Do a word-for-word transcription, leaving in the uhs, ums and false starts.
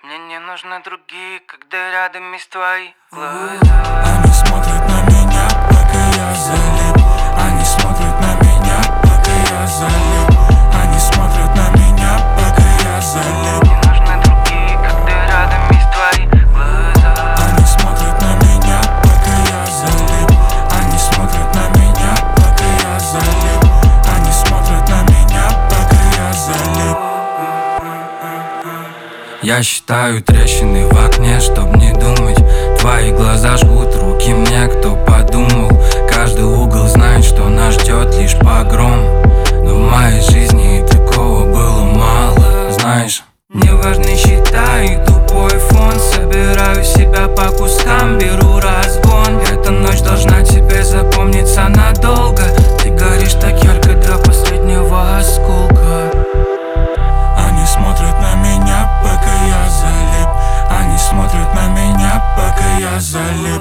Мне не нужны другие, когда рядом есть твои глаза. Они смотрят на меня, пока я залип. Они смотрят на меня, пока я залип. Они смотрят на меня, пока я залип. Мне нужны другие, когда рядом есть твои глаза. Они смотрят на меня, пока я залип. Они смотрят на меня, пока я залип. Они смотрят на меня, пока я залип. Я считаю трещины в окне, чтоб не думать. Твои глаза жгут руки мне, кто подумал. Каждый угол знает, что нас ждет лишь погром. Но в моей жизни и такого было мало. Знаешь, неважно, считаю тупой фон. Собираю себя по кускам, беру разгон. Эта ночь должна тебе запомниться надолго. Ты горишь так ярко до последнего осколка. Они смотрят на меня, пока я залип. Они смотрят на меня, пока я залип.